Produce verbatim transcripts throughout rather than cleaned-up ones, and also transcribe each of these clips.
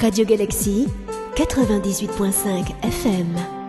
Radio Galaxy, quatre-vingt-dix-huit virgule cinq F M.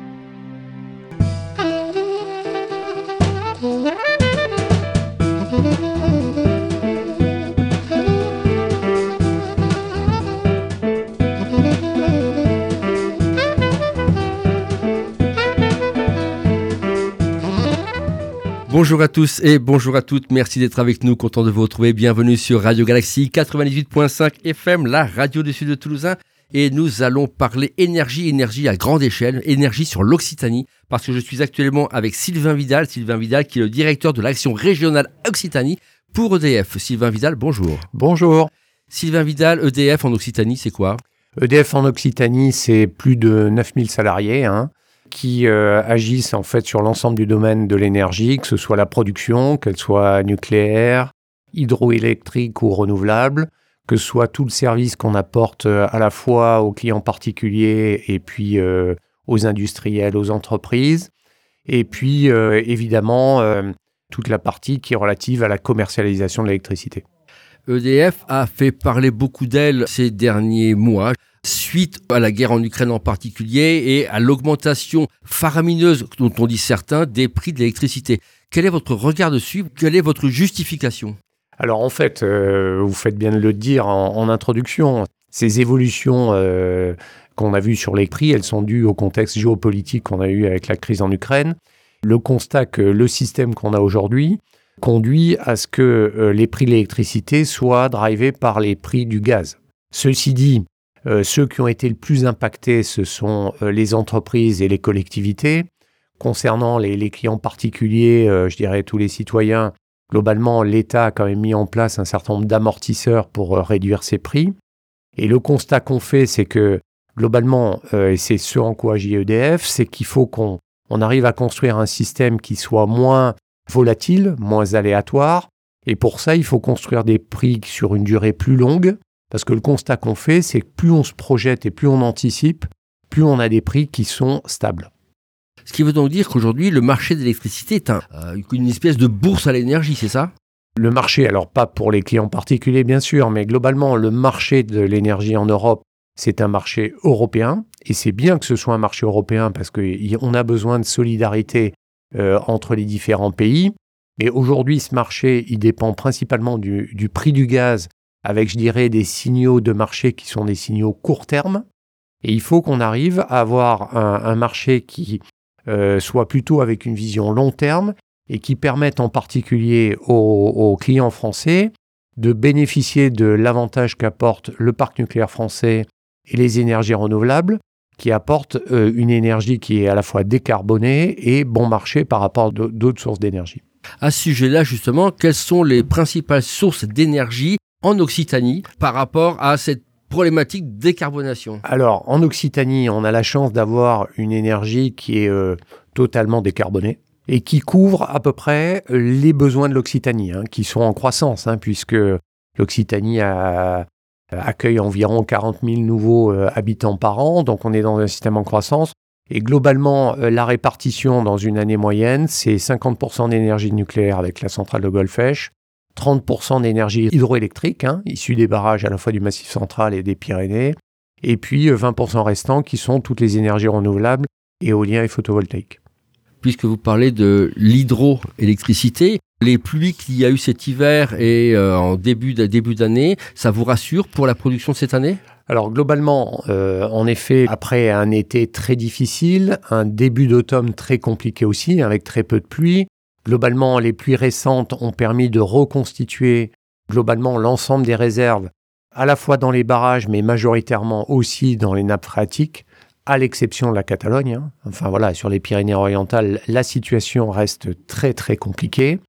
Bonjour à tous et bonjour à toutes, merci d'être avec nous, content de vous retrouver, bienvenue sur Radio Galaxy quatre-vingt-dix-huit virgule cinq F M, la radio du Sud de Toulousain, et nous allons parler énergie, énergie à grande échelle, énergie sur l'Occitanie, parce que je suis actuellement avec Sylvain Vidal, Sylvain Vidal qui est le directeur de l'action régionale Occitanie pour E D F. Sylvain Vidal, bonjour. Bonjour. Sylvain Vidal, E D F en Occitanie, c'est quoi ? E D F en Occitanie, c'est plus de neuf mille salariés, hein, qui euh, agissent en fait sur l'ensemble du domaine de l'énergie, que ce soit la production, qu'elle soit nucléaire, hydroélectrique ou renouvelable, que ce soit tout le service qu'on apporte euh, à la fois aux clients particuliers et puis euh, aux industriels, aux entreprises, et puis euh, évidemment euh, toute la partie qui est relative à la commercialisation de l'électricité. E D F a fait parler beaucoup d'elle ces derniers mois, suite à la guerre en Ukraine en particulier et à l'augmentation faramineuse, dont on dit certains, des prix de l'électricité. Quel est votre regard dessus ? Quelle est votre justification ? Alors en fait, euh, vous faites bien de le dire en, en introduction, ces évolutions euh, qu'on a vues sur les prix, elles sont dues au contexte géopolitique qu'on a eu avec la crise en Ukraine. Le constat que le système qu'on a aujourd'hui conduit à ce que euh, les prix de l'électricité soient drivés par les prix du gaz. Ceci dit, euh, ceux qui ont été le plus impactés, ce sont euh, les entreprises et les collectivités. Concernant les, les clients particuliers, euh, je dirais tous les citoyens, globalement, l'État a quand même mis en place un certain nombre d'amortisseurs pour euh, réduire ces prix. Et le constat qu'on fait, c'est que globalement, euh, et c'est ce en quoi agit E D F, c'est qu'il faut qu'on on arrive à construire un système qui soit moins volatile, moins aléatoire. Et pour ça, il faut construire des prix sur une durée plus longue, parce que le constat qu'on fait, c'est que plus on se projette et plus on anticipe, plus on a des prix qui sont stables. Ce qui veut donc dire qu'aujourd'hui, le marché de l'électricité est un, euh, une espèce de bourse à l'énergie, c'est ça ? Le marché, alors pas pour les clients particuliers bien sûr, mais globalement, le marché de l'énergie en Europe, c'est un marché européen. Et c'est bien que ce soit un marché européen parce qu'on a besoin de solidarité euh, entre les différents pays. Mais aujourd'hui, ce marché, il dépend principalement du, du prix du gaz, avec, je dirais, des signaux de marché qui sont des signaux court terme. Et il faut qu'on arrive à avoir un, un marché qui euh, soit plutôt avec une vision long terme et qui permette en particulier aux, aux clients français de bénéficier de l'avantage qu'apporte le parc nucléaire français et les énergies renouvelables, qui apportent euh, une énergie qui est à la fois décarbonée et bon marché par rapport à d'autres sources d'énergie. À ce sujet-là, justement, quelles sont les principales sources d'énergie en Occitanie par rapport à cette problématique de décarbonation ? Alors, en Occitanie, on a la chance d'avoir une énergie qui est euh, totalement décarbonée et qui couvre à peu près les besoins de l'Occitanie, hein, qui sont en croissance, hein, puisque l'Occitanie a, accueille environ quarante mille nouveaux euh, habitants par an, donc on est dans un système en croissance. Et globalement, euh, la répartition dans une année moyenne, c'est cinquante pour cent d'énergie nucléaire avec la centrale de Golfech, trente pour cent d'énergie hydroélectrique, hein, issue des barrages à la fois du Massif central et des Pyrénées, et puis euh, vingt pour cent restants qui sont toutes les énergies renouvelables, éolien et photovoltaïque. Puisque vous parlez de l'hydroélectricité, les pluies qu'il y a eu cet hiver et euh, en début, de, début d'année, ça vous rassure pour la production de cette année ? Alors globalement, euh, en effet, après un été très difficile, un début d'automne très compliqué aussi, avec très peu de pluie, globalement, les pluies récentes ont permis de reconstituer globalement l'ensemble des réserves, à la fois dans les barrages, mais majoritairement aussi dans les nappes phréatiques, à l'exception de la Catalogne. Hein. Enfin voilà, sur les Pyrénées-Orientales, la situation reste très très compliquée.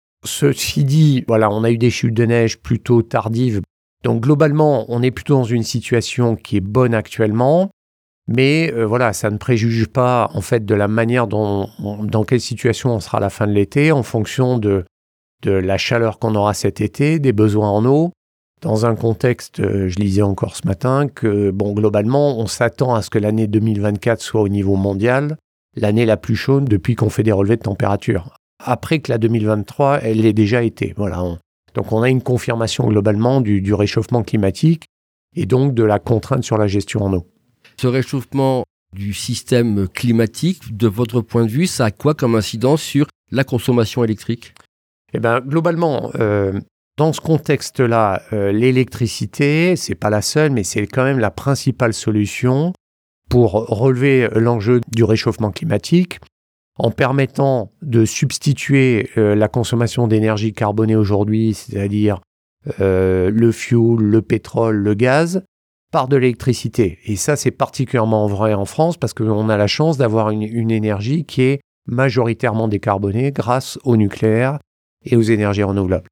Ceci dit, voilà, on a eu des chutes de neige plutôt tardives. Donc globalement, on est plutôt dans une situation qui est bonne actuellement. Mais euh, voilà, ça ne préjuge pas en fait de la manière dont, dans quelle situation on sera à la fin de l'été, en fonction de, de la chaleur qu'on aura cet été, des besoins en eau. Dans un contexte, euh, je lisais encore ce matin, que bon, globalement, on s'attend à ce que l'année deux mille vingt-quatre soit au niveau mondial l'année la plus chaude depuis qu'on fait des relevés de température. Après que la deux mille vingt-trois, elle l'ait déjà été. Voilà. On, donc on a une confirmation globalement du, du réchauffement climatique et donc de la contrainte sur la gestion en eau. Ce réchauffement du système climatique, de votre point de vue, ça a quoi comme incidence sur la consommation électrique ? Eh bien, globalement, euh, dans ce contexte-là, euh, l'électricité, c'est pas la seule, mais c'est quand même la principale solution pour relever l'enjeu du réchauffement climatique en permettant de substituer euh, la consommation d'énergie carbonée aujourd'hui, c'est-à-dire euh, le fuel, le pétrole, le gaz, par de l'électricité. Et ça, c'est particulièrement vrai en France parce qu'on a la chance d'avoir une, une énergie qui est majoritairement décarbonée grâce au nucléaire et aux énergies renouvelables.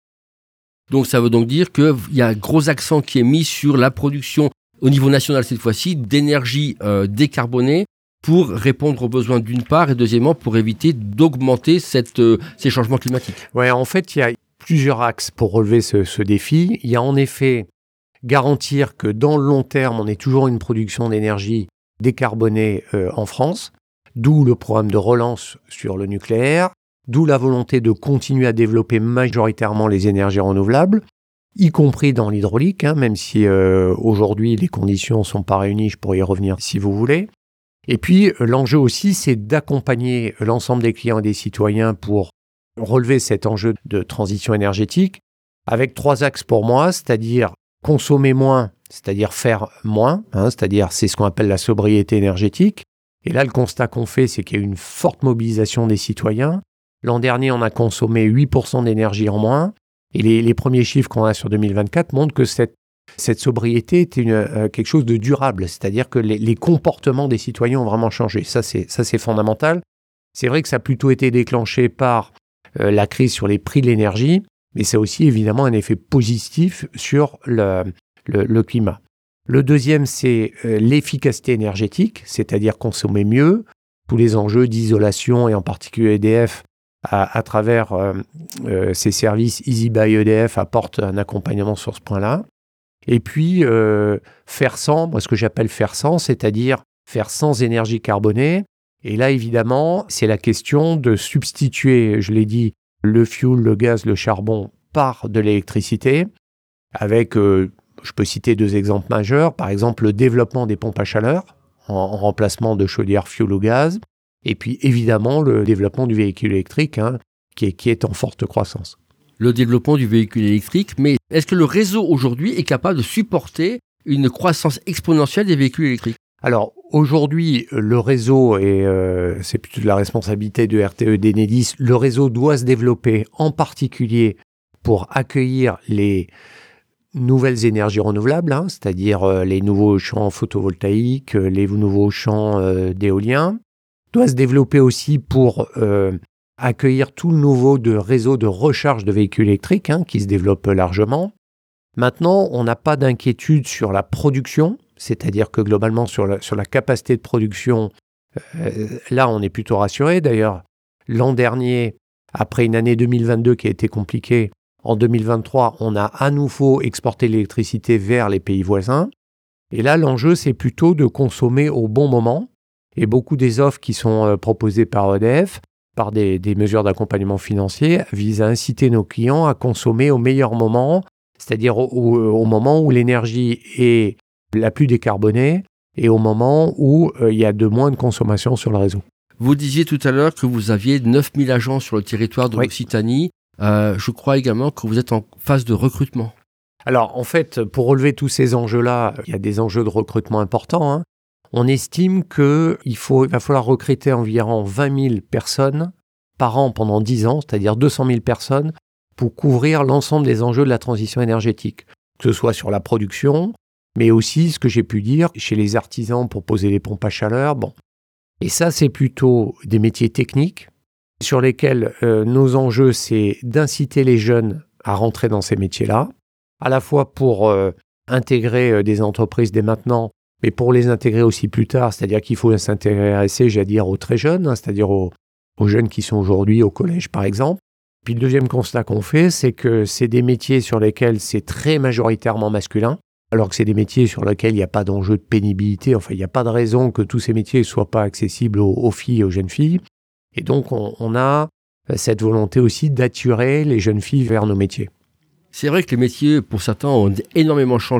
Donc ça veut donc dire qu'il y a un gros accent qui est mis sur la production, au niveau national cette fois-ci, d'énergie euh, décarbonée pour répondre aux besoins d'une part et deuxièmement pour éviter d'augmenter cette, euh, ces changements climatiques. Ouais, en fait, il y a plusieurs axes pour relever ce, ce défi. Il y a en effet garantir que dans le long terme, on ait toujours une production d'énergie décarbonée euh, en France, d'où le programme de relance sur le nucléaire, d'où la volonté de continuer à développer majoritairement les énergies renouvelables, y compris dans l'hydraulique, hein, même si euh, aujourd'hui les conditions ne sont pas réunies, je pourrais y revenir si vous voulez. Et puis euh, l'enjeu aussi, c'est d'accompagner l'ensemble des clients et des citoyens pour relever cet enjeu de transition énergétique, avec trois axes pour moi, c'est-à-dire consommer moins, c'est-à-dire faire moins, hein, c'est-à-dire c'est ce qu'on appelle la sobriété énergétique. Et là, le constat qu'on fait, c'est qu'il y a eu une forte mobilisation des citoyens. L'an dernier, on a consommé huit pour cent d'énergie en moins. Et les, les premiers chiffres qu'on a sur deux mille vingt-quatre montrent que cette, cette sobriété était une, euh, quelque chose de durable. C'est-à-dire que les, les comportements des citoyens ont vraiment changé. Ça, c'est, ça, c'est fondamental. C'est vrai que ça a plutôt été déclenché par euh, la crise sur les prix de l'énergie, mais ça a aussi évidemment un effet positif sur le, le, le climat. Le deuxième, c'est euh, l'efficacité énergétique, c'est-à-dire consommer mieux. Tous les enjeux d'isolation et en particulier E D F à, à travers euh, euh, ces services Easy Buy E D F apportent un accompagnement sur ce point-là. Et puis, euh, faire sans, moi ce que j'appelle faire sans, c'est-à-dire faire sans énergie carbonée. Et là, évidemment, c'est la question de substituer, je l'ai dit, le fuel, le gaz, le charbon par de l'électricité, avec, euh, je peux citer deux exemples majeurs, par exemple le développement des pompes à chaleur, en, en remplacement de chaudières fuel ou gaz, et puis évidemment le développement du véhicule électrique, hein, qui est, qui est en forte croissance. Le développement du véhicule électrique, mais est-ce que le réseau aujourd'hui est capable de supporter une croissance exponentielle des véhicules électriques ? Alors aujourd'hui, le réseau, et euh, c'est plutôt de la responsabilité de R T E d'Enedis, le réseau doit se développer en particulier pour accueillir les nouvelles énergies renouvelables, hein, c'est-à-dire euh, les nouveaux champs photovoltaïques, euh, les nouveaux champs euh, d'éolien, doit se développer aussi pour euh, accueillir tout le nouveau de réseau de recharge de véhicules électriques hein, qui se développe largement. Maintenant, on n'a pas d'inquiétude sur la production, c'est-à-dire que globalement sur la, sur la capacité de production, euh, là on est plutôt rassuré. D'ailleurs, l'an dernier, après une année deux mille vingt-deux qui a été compliquée, en deux mille vingt-trois, on a à nouveau exporté l'électricité vers les pays voisins. Et là, l'enjeu, c'est plutôt de consommer au bon moment. Et beaucoup des offres qui sont euh, proposées par E D F, par des, des mesures d'accompagnement financier, visent à inciter nos clients à consommer au meilleur moment, c'est-à-dire au, au, au moment où l'énergie est la plus décarbonée et au moment où euh, il y a de moins de consommation sur le réseau. Vous disiez tout à l'heure que vous aviez neuf mille agents sur le territoire de l'Occitanie. Oui. Euh, je crois également que vous êtes en phase de recrutement. Alors, en fait, pour relever tous ces enjeux-là, il y a des enjeux de recrutement importants. Hein. On estime qu'il faut, il va falloir recruter environ vingt mille personnes par an pendant dix ans, c'est-à-dire deux cent mille personnes, pour couvrir l'ensemble des enjeux de la transition énergétique, que ce soit sur la production, mais aussi, ce que j'ai pu dire, chez les artisans pour poser les pompes à chaleur. Bon. Et ça, c'est plutôt des métiers techniques sur lesquels euh, nos enjeux, c'est d'inciter les jeunes à rentrer dans ces métiers-là, à la fois pour euh, intégrer euh, des entreprises dès maintenant, mais pour les intégrer aussi plus tard, c'est-à-dire qu'il faut s'intéresser, j'allais dire, aux très jeunes, hein, c'est-à-dire aux, aux jeunes qui sont aujourd'hui au collège, par exemple. Puis le deuxième constat qu'on fait, c'est que c'est des métiers sur lesquels c'est très majoritairement masculin, alors que c'est des métiers sur lesquels il n'y a pas d'enjeu de pénibilité. Enfin, il n'y a pas de raison que tous ces métiers ne soient pas accessibles aux, aux filles et aux jeunes filles. Et donc, on, on a cette volonté aussi d'attirer les jeunes filles vers nos métiers. C'est vrai que les métiers, pour certains, ont énormément changé.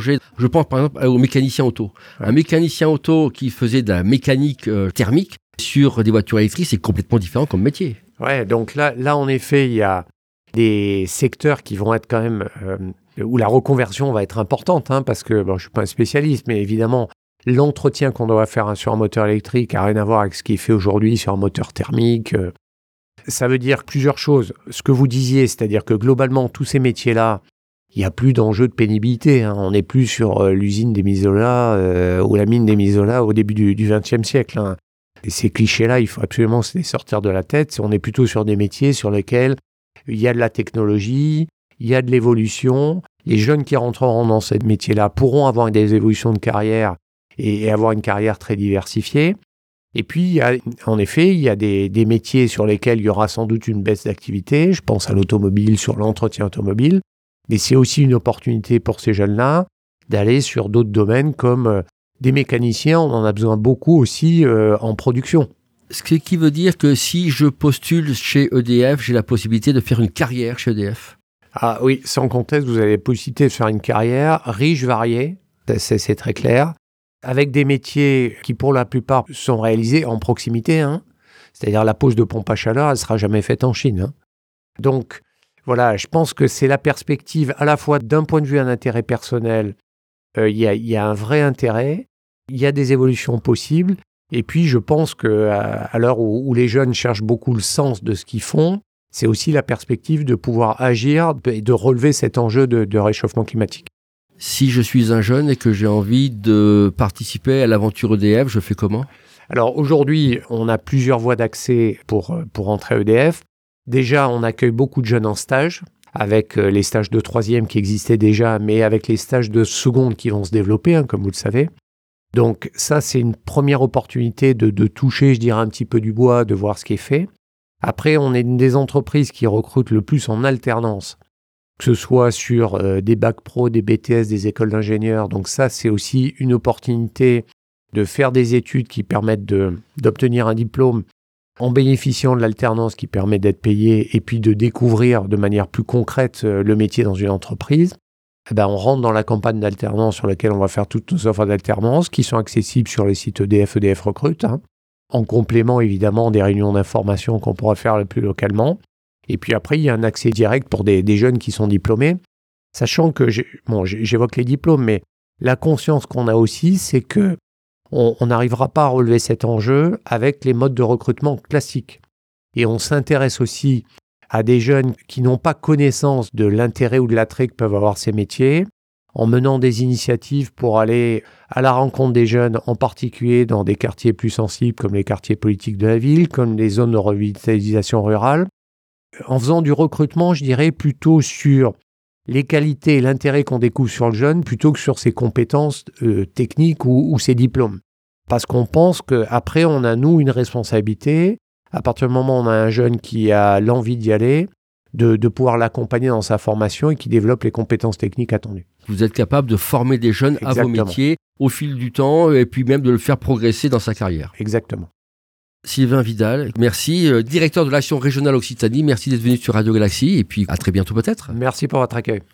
Je pense par exemple aux mécaniciens auto. Ouais. Un mécanicien auto qui faisait de la mécanique euh, thermique sur des voitures électriques, c'est complètement différent comme métier. Ouais, donc là, là en effet, il y a des secteurs qui vont être quand même euh, où la reconversion va être importante, hein, parce que bon, je suis pas un spécialiste, mais évidemment, l'entretien qu'on doit faire sur un moteur électrique n'a rien à voir avec ce qui est fait aujourd'hui sur un moteur thermique. Euh, ça veut dire plusieurs choses. Ce que vous disiez, c'est-à-dire que globalement, tous ces métiers-là, il n'y a plus d'enjeu de pénibilité. Hein. On n'est plus sur euh, l'usine des Misola euh, ou la mine des Misola au début du vingtième siècle. Hein. Et ces clichés-là, il faut absolument se les sortir de la tête. On est plutôt sur des métiers sur lesquels il y a de la technologie, il y a de l'évolution. Les jeunes qui rentreront dans ces métiers-là pourront avoir des évolutions de carrière et, et avoir une carrière très diversifiée. Et puis, il y a, en effet, il y a des, des métiers sur lesquels il y aura sans doute une baisse d'activité. Je pense à l'automobile, sur l'entretien automobile. Mais c'est aussi une opportunité pour ces jeunes-là d'aller sur d'autres domaines comme euh, des mécaniciens. On en a besoin beaucoup aussi euh, en production. Ce qui veut dire que si je postule chez E D F, j'ai la possibilité de faire une carrière chez E D F. Ah oui, sans conteste, vous avez la possibilité de faire une carrière riche, variée, c'est, c'est très clair, avec des métiers qui pour la plupart sont réalisés en proximité. Hein. C'est-à-dire la pose de pompe à chaleur, elle ne sera jamais faite en Chine. Hein. Donc, voilà, je pense que c'est la perspective à la fois d'un point de vue un intérêt personnel, il euh, y, y a un vrai intérêt, il y a des évolutions possibles, et puis je pense qu'à à l'heure où, où les jeunes cherchent beaucoup le sens de ce qu'ils font, c'est aussi la perspective de pouvoir agir et de relever cet enjeu de, de réchauffement climatique. Si je suis un jeune et que j'ai envie de participer à l'aventure E D F, je fais comment ? Alors aujourd'hui, on a plusieurs voies d'accès pour, pour entrer à E D F. Déjà, on accueille beaucoup de jeunes en stage, avec les stages de troisième qui existaient déjà, mais avec les stages de seconde qui vont se développer, hein, comme vous le savez. Donc ça, c'est une première opportunité de, de toucher, je dirais, un petit peu du bois, de voir ce qui est fait. Après, on est une des entreprises qui recrutent le plus en alternance, que ce soit sur euh, des bacs pro, des B T S, des écoles d'ingénieurs. Donc ça, c'est aussi une opportunité de faire des études qui permettent de, d'obtenir un diplôme en bénéficiant de l'alternance qui permet d'être payé et puis de découvrir de manière plus concrète le métier dans une entreprise. Eh ben, on rentre dans la campagne d'alternance sur laquelle on va faire toutes nos offres d'alternance qui sont accessibles sur les sites E D F, E D F Recrute, hein, en complément évidemment des réunions d'information qu'on pourra faire le plus localement. Et puis après, il y a un accès direct pour des, des jeunes qui sont diplômés, sachant que, j'ai, bon, j'évoque les diplômes, mais la conscience qu'on a aussi, c'est que on n'arrivera pas à relever cet enjeu avec les modes de recrutement classiques. Et on s'intéresse aussi à des jeunes qui n'ont pas connaissance de l'intérêt ou de l'attrait que peuvent avoir ces métiers, en menant des initiatives pour aller à la rencontre des jeunes, en particulier dans des quartiers plus sensibles comme les quartiers politiques de la ville, comme les zones de revitalisation rurale, en faisant du recrutement, je dirais, plutôt sur les qualités et l'intérêt qu'on découvre sur le jeune plutôt que sur ses compétences euh, techniques ou, ou ses diplômes. Parce qu'on pense qu'après, on a, nous, une responsabilité, à partir du moment où on a un jeune qui a l'envie d'y aller, de, de pouvoir l'accompagner dans sa formation et qui développe les compétences techniques attendues. Vous êtes capable de former des jeunes Exactement. À vos métiers au fil du temps et puis même de le faire progresser dans sa carrière. Exactement. Sylvain Vidal, merci, euh, directeur de l'action régionale Occitanie, merci d'être venu sur Radio Galaxy et puis à très bientôt peut-être. Merci pour votre accueil.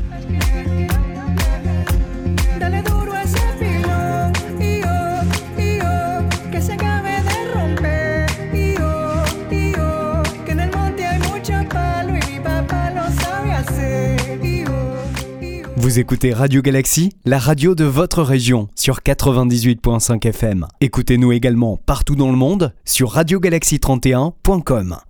Vous écoutez Radio Galaxy, la radio de votre région, sur quatre-vingt-dix-huit virgule cinq F M. Écoutez-nous également partout dans le monde sur radio galaxy trente et un point com.